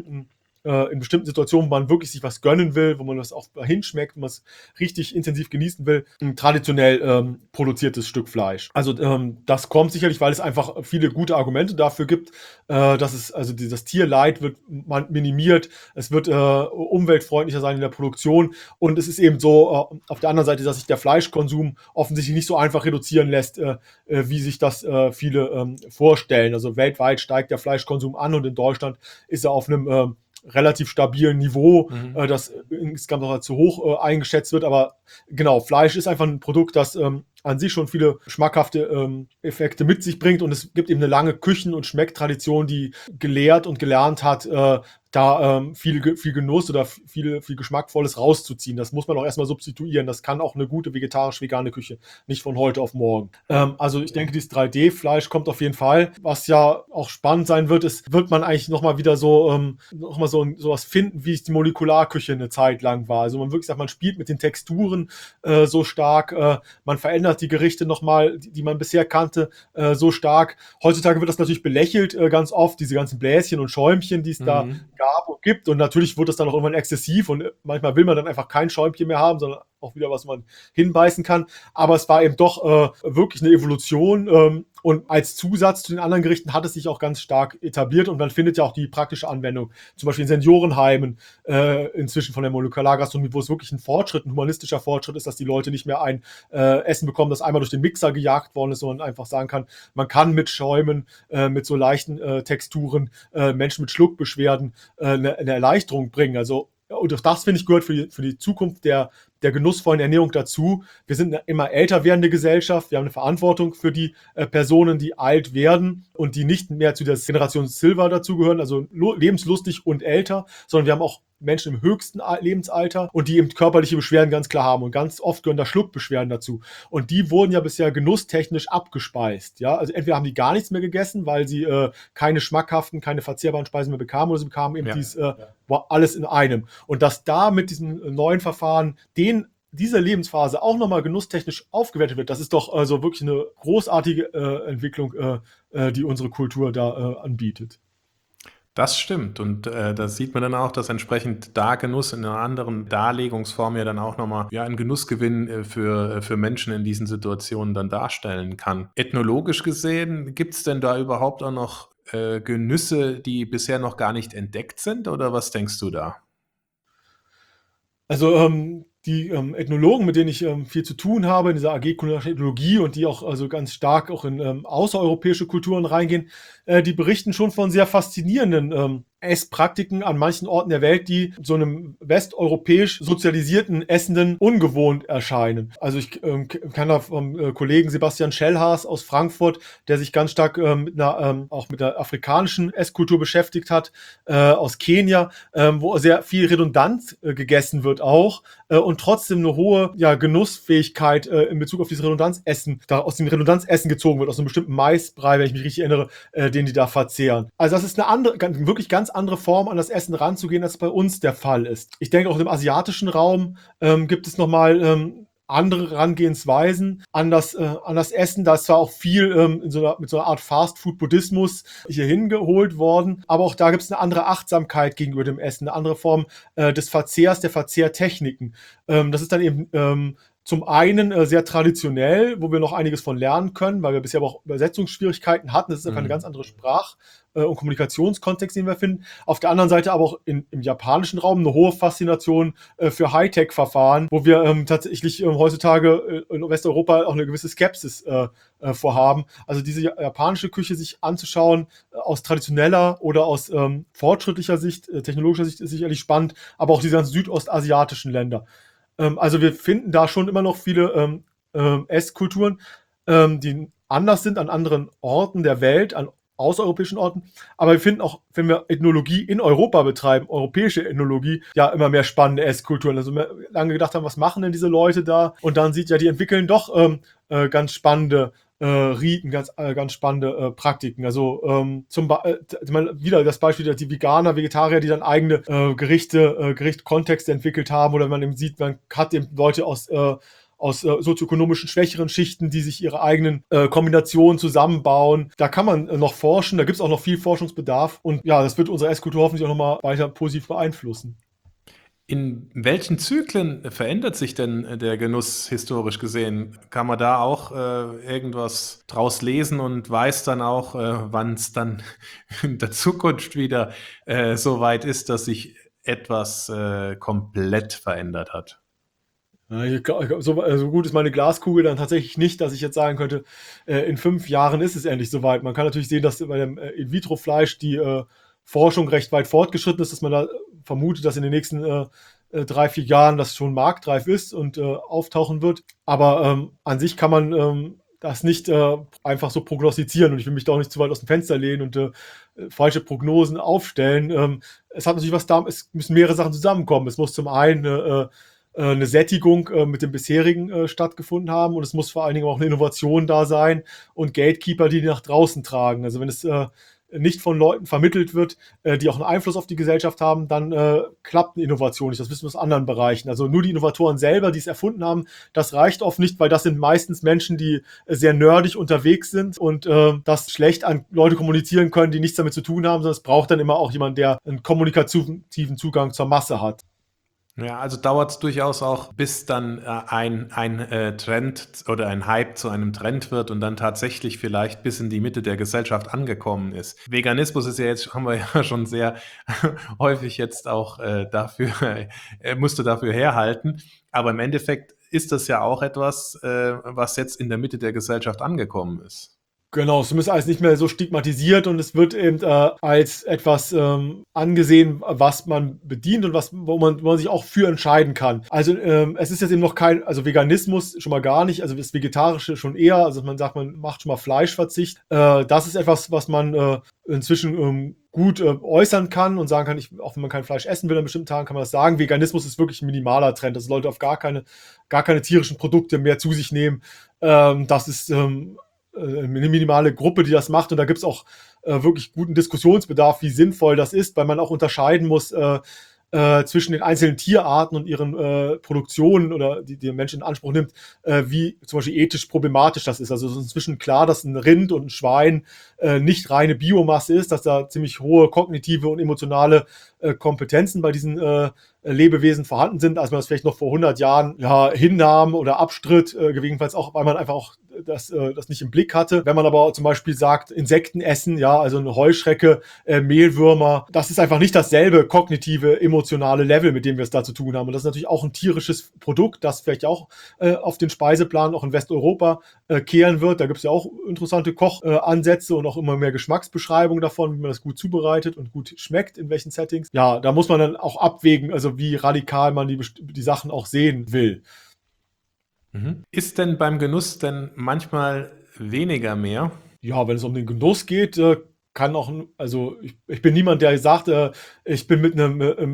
in bestimmten Situationen, wo man wirklich sich was gönnen will, wo man das auch hinschmeckt, wo man es richtig intensiv genießen will, ein traditionell produziertes Stück Fleisch. Also das kommt sicherlich, weil es einfach viele gute Argumente dafür gibt, dass es, also das Tierleid wird minimiert, es wird umweltfreundlicher sein in der Produktion und es ist eben so auf der anderen Seite, dass sich der Fleischkonsum offensichtlich nicht so einfach reduzieren lässt, wie sich das viele vorstellen. Also weltweit steigt der Fleischkonsum an und in Deutschland ist er auf einem relativ stabilen Niveau, das insgesamt noch als zu hoch eingeschätzt wird. Aber genau, Fleisch ist einfach ein Produkt, das an sich schon viele schmackhafte Effekte mit sich bringt und es gibt eben eine lange Küchen- und Schmecktradition, die gelehrt und gelernt hat, da viel Genuss oder viel Geschmackvolles rauszuziehen. Das muss man auch erstmal substituieren. Das kann auch eine gute vegetarisch-vegane Küche, nicht von heute auf morgen. Also ich denke, dieses 3D-Fleisch kommt auf jeden Fall. Was ja auch spannend sein wird, ist, wird man eigentlich nochmal wieder so was finden, wie es die Molekularküche eine Zeit lang war. Also man wirklich sagt, man spielt mit den Texturen so stark, man verändert die Gerichte nochmal, die man bisher kannte, so stark. Heutzutage wird das natürlich belächelt, ganz oft, diese ganzen Bläschen und Schäumchen, die es da gab und gibt. Und natürlich wird das dann auch irgendwann exzessiv und manchmal will man dann einfach kein Schäumchen mehr haben, sondern auch wieder, was man hinbeißen kann. Aber es war eben doch wirklich eine Evolution und als Zusatz zu den anderen Gerichten hat es sich auch ganz stark etabliert und man findet ja auch die praktische Anwendung, zum Beispiel in Seniorenheimen, inzwischen von der Molekulargastronomie, wo es wirklich ein Fortschritt, ein humanistischer Fortschritt ist, dass die Leute nicht mehr ein Essen bekommen, das einmal durch den Mixer gejagt worden ist, sondern einfach sagen kann, man kann mit Schäumen, mit so leichten Texturen, Menschen mit Schluckbeschwerden eine Erleichterung bringen. Also und auch das, finde ich, gehört für die Zukunft der genussvollen Ernährung dazu. Wir sind eine immer älter werdende Gesellschaft. Wir haben eine Verantwortung für die Personen, die alt werden und die nicht mehr zu der Generation Silver dazugehören, also lebenslustig und älter, sondern wir haben auch Menschen im höchsten Lebensalter und die eben körperliche Beschwerden ganz klar haben und ganz oft gehören da Schluckbeschwerden dazu. Und die wurden ja bisher genusstechnisch abgespeist. Ja? Also entweder haben die gar nichts mehr gegessen, weil sie keine schmackhaften, keine verzehrbaren Speisen mehr bekamen oder sie bekamen eben alles in einem. Und dass da mit diesem neuen Verfahren diese Lebensphase auch nochmal genusstechnisch aufgewertet wird, das ist doch also wirklich eine großartige Entwicklung, die unsere Kultur da anbietet. Das stimmt und da sieht man dann auch, dass entsprechend da Genuss in einer anderen Darlegungsform ja dann auch nochmal einen Genussgewinn für Menschen in diesen Situationen dann darstellen kann. Ethnologisch gesehen, gibt es denn da überhaupt auch noch Genüsse, die bisher noch gar nicht entdeckt sind oder was denkst du da? Also die Ethnologen, mit denen ich viel zu tun habe in dieser AG Kulinarische Ethnologie und die auch also ganz stark auch in außereuropäische Kulturen reingehen, die berichten schon von sehr faszinierenden Esspraktiken an manchen Orten der Welt, die so einem westeuropäisch sozialisierten Essenden ungewohnt erscheinen. Also ich kann da vom Kollegen Sebastian Schellhaas aus Frankfurt, der sich ganz stark auch mit der afrikanischen Esskultur beschäftigt hat, aus Kenia, wo sehr viel redundant gegessen wird auch und trotzdem eine hohe Genussfähigkeit in Bezug auf dieses Redundanzessen, da aus dem Redundanzessen gezogen wird, aus einem bestimmten Maisbrei, wenn ich mich richtig erinnere, den die da verzehren. Also das ist eine andere, wirklich ganz andere Form, an das Essen ranzugehen, als bei uns der Fall ist. Ich denke, auch im asiatischen Raum gibt es nochmal andere Herangehensweisen an das Essen. Da ist zwar auch viel mit so einer Art Fast-Food-Buddhismus hier hingeholt worden, aber auch da gibt es eine andere Achtsamkeit gegenüber dem Essen, eine andere Form des Verzehrs, der Verzehrtechniken. Das ist dann eben zum einen sehr traditionell, wo wir noch einiges von lernen können, weil wir bisher aber auch Übersetzungsschwierigkeiten hatten. Das ist einfach eine ganz andere und Kommunikationskontext, den wir finden. Auf der anderen Seite aber auch im japanischen Raum eine hohe Faszination für Hightech-Verfahren, wo wir tatsächlich heutzutage in Westeuropa auch eine gewisse Skepsis vorhaben. Also diese japanische Küche sich anzuschauen, aus traditioneller oder aus fortschrittlicher Sicht, technologischer Sicht, ist sicherlich spannend, aber auch diese ganzen südostasiatischen Länder. Also wir finden da schon immer noch viele Esskulturen, die anders sind an anderen Orten der Welt, an außereuropäischen Orten. Aber wir finden auch, wenn wir Ethnologie in Europa betreiben, europäische Ethnologie, ja immer mehr spannende Esskulturen. Also wir lange gedacht haben, was machen denn diese Leute da? Und dann sieht ja, die entwickeln doch ganz spannende Riten, ganz spannende Praktiken. Also wieder das Beispiel, die Veganer, Vegetarier, die dann eigene Kontexte entwickelt haben, oder man eben sieht, man hat eben Leute aus sozioökonomischen schwächeren Schichten, die sich ihre eigenen Kombinationen zusammenbauen. Da kann man noch forschen, da gibt es auch noch viel Forschungsbedarf, und ja, das wird unsere Esskultur hoffentlich auch nochmal weiter positiv beeinflussen. In welchen Zyklen verändert sich denn der Genuss historisch gesehen? Kann man da auch irgendwas draus lesen und weiß dann auch, wann es dann in der Zukunft wieder so weit ist, dass sich etwas komplett verändert hat? So gut ist meine Glaskugel dann tatsächlich nicht, dass ich jetzt sagen könnte, in 5 Jahren ist es endlich soweit. Man kann natürlich sehen, dass bei dem In-vitro-Fleisch die Forschung recht weit fortgeschritten ist, dass man da vermutet, dass in den nächsten 3-4 Jahren das schon marktreif ist und auftauchen wird. Aber an sich kann man das nicht einfach so prognostizieren, und ich will mich da auch nicht zu weit aus dem Fenster lehnen und falsche Prognosen aufstellen. Es hat natürlich es müssen mehrere Sachen zusammenkommen. Es muss zum einen eine Sättigung mit dem bisherigen stattgefunden haben, und es muss vor allen Dingen auch eine Innovation da sein und Gatekeeper, die nach draußen tragen. Also wenn es nicht von Leuten vermittelt wird, die auch einen Einfluss auf die Gesellschaft haben, dann klappt eine Innovation nicht. Das wissen wir aus anderen Bereichen. Also nur die Innovatoren selber, die es erfunden haben, das reicht oft nicht, weil das sind meistens Menschen, die sehr nerdig unterwegs sind und das schlecht an Leute kommunizieren können, die nichts damit zu tun haben, sondern es braucht dann immer auch jemand, der einen kommunikativen Zugang zur Masse hat. Ja, also dauert es durchaus auch, bis dann ein Trend oder ein Hype zu einem Trend wird und dann tatsächlich vielleicht bis in die Mitte der Gesellschaft angekommen ist. Veganismus ist ja jetzt, haben wir ja schon sehr häufig jetzt auch musste dafür herhalten. Aber im Endeffekt ist das ja auch etwas, was jetzt in der Mitte der Gesellschaft angekommen ist. Genau, es ist alles nicht mehr so stigmatisiert, und es wird eben als etwas angesehen, was man bedient und wo man sich auch für entscheiden kann. Also es ist jetzt eben noch also Veganismus schon mal gar nicht, also das Vegetarische schon eher, also man sagt, man macht schon mal Fleischverzicht. Das ist etwas, was man inzwischen gut äußern kann und sagen kann, auch wenn man kein Fleisch essen will an bestimmten Tagen, kann man das sagen. Veganismus ist wirklich ein minimaler Trend, dass Leute auf gar keine tierischen Produkte mehr zu sich nehmen. Das ist eine minimale Gruppe, die das macht, und da gibt es auch wirklich guten Diskussionsbedarf, wie sinnvoll das ist, weil man auch unterscheiden muss zwischen den einzelnen Tierarten und ihren Produktionen, oder die der Mensch in Anspruch nimmt, wie zum Beispiel ethisch problematisch das ist. Also es ist inzwischen klar, dass ein Rind und ein Schwein nicht reine Biomasse ist, dass da ziemlich hohe kognitive und emotionale Kompetenzen bei diesen Lebewesen vorhanden sind, als man das vielleicht noch vor 100 Jahren hinnahm oder abstritt, gegebenenfalls auch, weil man einfach auch das nicht im Blick hatte. Wenn man aber zum Beispiel sagt, Insekten essen, ja, also eine Heuschrecke, Mehlwürmer, das ist einfach nicht dasselbe kognitive, emotionale Level, mit dem wir es da zu tun haben. Und das ist natürlich auch ein tierisches Produkt, das vielleicht auch auf den Speiseplan auch in Westeuropa kehren wird. Da gibt es ja auch interessante Kochansätze und auch immer mehr Geschmacksbeschreibungen davon, wie man das gut zubereitet und gut schmeckt, in welchen Settings. Ja, da muss man dann auch abwägen, also wie radikal man die Sachen auch sehen will. Ist denn beim Genuss denn manchmal weniger mehr? Ja, wenn es um den Genuss geht, kann auch, also ich bin niemand, der sagt, ich bin mit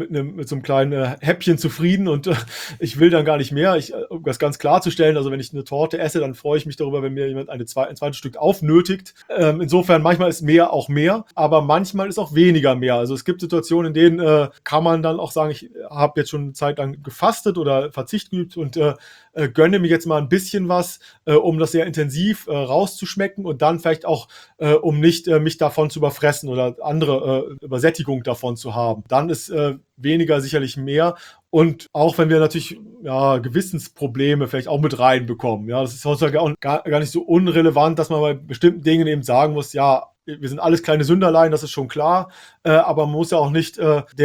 so einem kleinen Häppchen zufrieden und ich will dann gar nicht mehr. Um das ganz klarzustellen, also wenn ich eine Torte esse, dann freue ich mich darüber, wenn mir jemand ein zweites Stück aufnötigt. Insofern, manchmal ist mehr auch mehr, aber manchmal ist auch weniger mehr. Also es gibt Situationen, in denen kann man dann auch sagen, ich habe jetzt schon eine Zeit lang gefastet oder Verzicht geübt und gönne mir jetzt mal ein bisschen was, um das sehr intensiv rauszuschmecken und dann vielleicht auch, um nicht mich davon zu überfressen oder andere Übersättigung davon zu haben. Dann ist weniger sicherlich mehr. Und auch wenn wir natürlich Gewissensprobleme vielleicht auch mit reinbekommen. Ja, das ist heutzutage auch gar nicht so unrelevant, dass man bei bestimmten Dingen eben sagen muss, ja, wir sind alles kleine Sünderlein, das ist schon klar, aber man muss ja auch nicht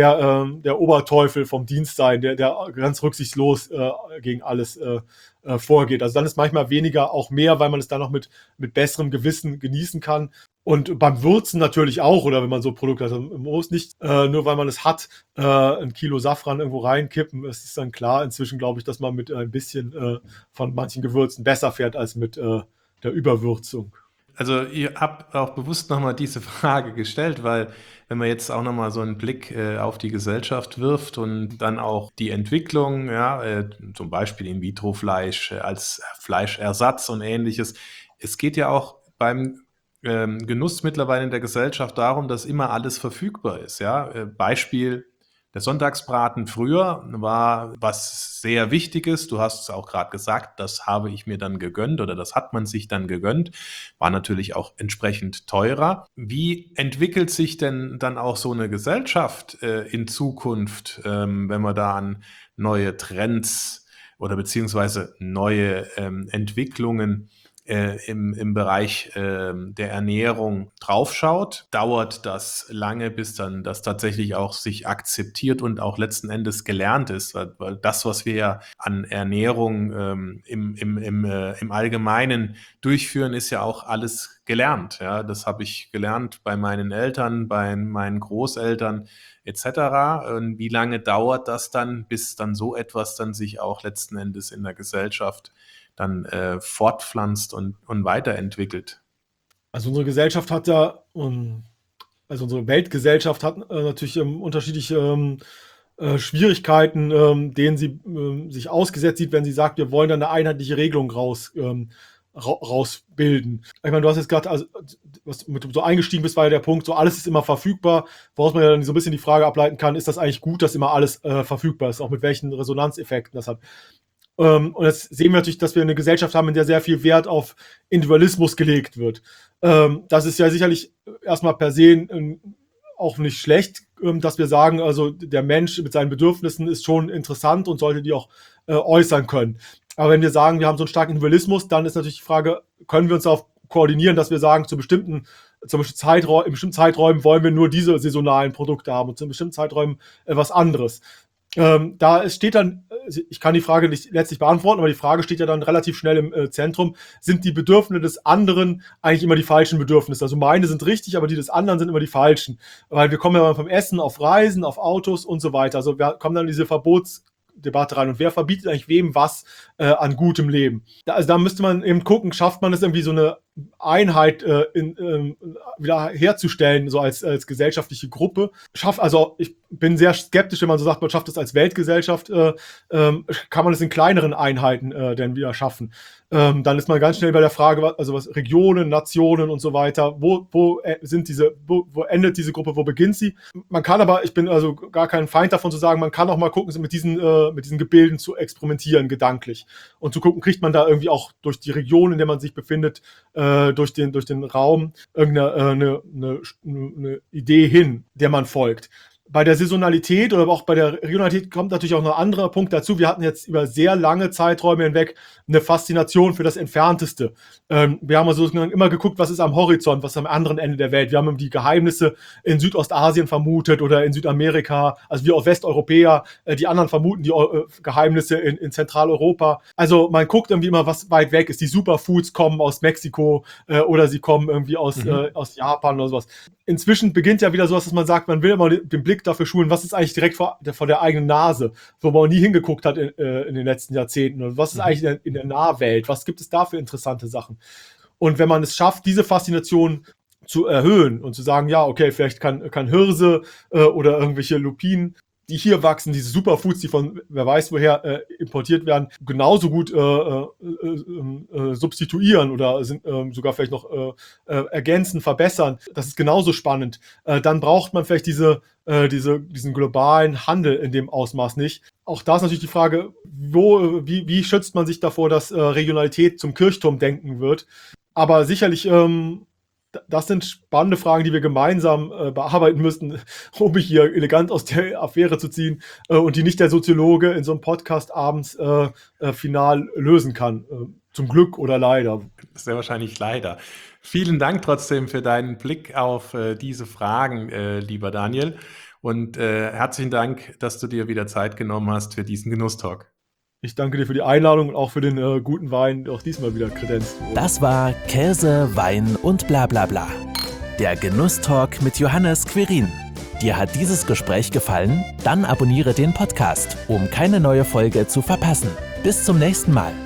der Oberteufel vom Dienst sein, der ganz rücksichtslos gegen alles vorgeht. Also dann ist manchmal weniger auch mehr, weil man es dann noch mit besserem Gewissen genießen kann. Und beim Würzen natürlich auch, oder wenn man so Produkte hat. Also man muss nicht, nur weil man es hat, ein Kilo Safran irgendwo reinkippen. Es ist dann klar inzwischen, glaube ich, dass man mit ein bisschen von manchen Gewürzen besser fährt als mit der Überwürzung. Also ihr habt auch bewusst nochmal diese Frage gestellt, weil wenn man jetzt auch nochmal so einen Blick auf die Gesellschaft wirft und dann auch die Entwicklung, zum Beispiel In-vitro-Fleisch als Fleischersatz und ähnliches. Es geht ja auch beim Genuss mittlerweile in der Gesellschaft darum, dass immer alles verfügbar ist. Ja? Beispiel, der Sonntagsbraten früher war was sehr Wichtiges. Du hast es auch gerade gesagt, das habe ich mir dann gegönnt oder das hat man sich dann gegönnt. War natürlich auch entsprechend teurer. Wie entwickelt sich denn dann auch so eine Gesellschaft in Zukunft, wenn man da an neue Trends oder beziehungsweise neue Entwicklungen im Bereich der Ernährung draufschaut? Dauert das lange, bis dann das tatsächlich auch sich akzeptiert und auch letzten Endes gelernt ist? Weil das, was wir ja an Ernährung im Allgemeinen durchführen, ist ja auch alles gelernt. Ja? Das habe ich gelernt bei meinen Eltern, bei meinen Großeltern etc. Und wie lange dauert das dann, bis dann so etwas dann sich auch letzten Endes in der Gesellschaft dann fortpflanzt und weiterentwickelt? Also unsere Gesellschaft hat also unsere Weltgesellschaft hat natürlich unterschiedliche Schwierigkeiten, denen sie sich ausgesetzt sieht, wenn sie sagt, wir wollen da eine einheitliche Regelung rausbilden. Ich meine, du hast jetzt gerade, also, was mit so eingestiegen bist, war ja der Punkt, so alles ist immer verfügbar, woraus man ja dann so ein bisschen die Frage ableiten kann, ist das eigentlich gut, dass immer alles verfügbar ist, auch mit welchen Resonanzeffekten das hat. Und jetzt sehen wir natürlich, dass wir eine Gesellschaft haben, in der sehr viel Wert auf Individualismus gelegt wird. Das ist ja sicherlich erstmal per se auch nicht schlecht, dass wir sagen, also der Mensch mit seinen Bedürfnissen ist schon interessant und sollte die auch äußern können. Aber wenn wir sagen, wir haben so einen starken Individualismus, dann ist natürlich die Frage, können wir uns darauf koordinieren, dass wir sagen, zum bestimmten Zeiträumen wollen wir nur diese saisonalen Produkte haben und zu bestimmten Zeiträumen was anderes. Da steht dann, ich kann die Frage nicht letztlich beantworten, aber die Frage steht ja dann relativ schnell im Zentrum, sind die Bedürfnisse des anderen eigentlich immer die falschen Bedürfnisse? Also meine sind richtig, aber die des anderen sind immer die falschen. Weil wir kommen ja vom Essen auf Reisen, auf Autos und so weiter. Also wir kommen dann in diese Verbotsdebatte rein. Und wer verbietet eigentlich wem was an gutem Leben? Also da müsste man eben gucken, schafft man es irgendwie so eine Einheit wieder herzustellen, so als gesellschaftliche Gruppe. Also ich bin sehr skeptisch, wenn man so sagt, man schafft es als Weltgesellschaft, kann man es in kleineren Einheiten denn wieder schaffen. Dann ist man ganz schnell bei der Frage, also was Regionen, Nationen und so weiter, wo endet diese Gruppe, wo beginnt sie? Man kann aber, ich bin also gar kein Feind davon zu sagen, man kann auch mal gucken, mit diesen Gebilden zu experimentieren, gedanklich. Und zu gucken, kriegt man da irgendwie auch durch die Region, in der man sich befindet, durch den Raum irgendeine eine Idee hin, der man folgt. bei der Saisonalität oder auch bei der Regionalität kommt natürlich auch noch ein anderer Punkt dazu. Wir hatten jetzt über sehr lange Zeiträume hinweg eine Faszination für das Entfernteste. Wir haben also immer geguckt, was ist am Horizont, was ist am anderen Ende der Welt. Wir haben die Geheimnisse in Südostasien vermutet oder in Südamerika, also wir Westeuropäer, die anderen vermuten die Geheimnisse in Zentraleuropa. Also man guckt irgendwie immer, was weit weg ist. Die Superfoods kommen aus Mexiko oder sie kommen irgendwie aus Japan oder sowas. Inzwischen beginnt ja wieder sowas, dass man sagt, man will immer den Blick dafür schulen, was ist eigentlich direkt vor der eigenen Nase, wo man nie hingeguckt hat in den letzten Jahrzehnten. Und was ist eigentlich in der Nahwelt? Was gibt es da für interessante Sachen? Und wenn man es schafft, diese Faszination zu erhöhen und zu sagen, ja, okay, vielleicht kann Hirse oder irgendwelche Lupinen, die hier wachsen, diese Superfoods, die von wer weiß woher importiert werden, genauso gut substituieren oder sind sogar vielleicht noch ergänzen, verbessern. Das ist genauso spannend. Dann braucht man vielleicht diesen globalen Handel in dem Ausmaß nicht. Auch da ist natürlich die Frage, wie schützt man sich davor, dass Regionalität zum Kirchturmdenken wird. Aber sicherlich das sind spannende Fragen, die wir gemeinsam bearbeiten müssen, um mich hier elegant aus der Affäre zu ziehen und die nicht der Soziologe in so einem Podcast abends final lösen kann. Zum Glück oder leider. Sehr wahrscheinlich leider. Vielen Dank trotzdem für deinen Blick auf diese Fragen, lieber Daniel. Und herzlichen Dank, dass du dir wieder Zeit genommen hast für diesen Genusstalk. Ich danke dir für die Einladung und auch für den guten Wein, der auch diesmal wieder kredenzt wurde. Das war Käse, Wein und bla bla bla. Der Genusstalk mit Johannes Quirin. Dir hat dieses Gespräch gefallen? Dann abonniere den Podcast, um keine neue Folge zu verpassen. Bis zum nächsten Mal.